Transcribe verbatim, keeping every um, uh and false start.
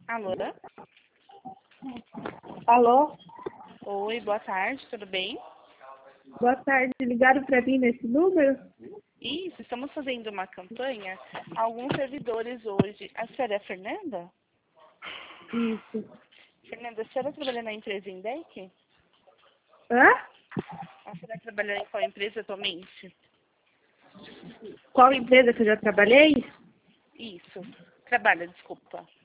Alô? Alô? Oi, boa tarde, tudo bem? Boa tarde. Ligaram para mim nesse número? Isso, estamos fazendo uma campanha. Alguns servidores hoje. A senhora é a Fernanda? Isso. Fernanda, a senhora trabalha na empresa Indec? Hã? A senhora trabalha em qual empresa atualmente? Qual empresa que eu já trabalhei? Isso. Trabalha, desculpa.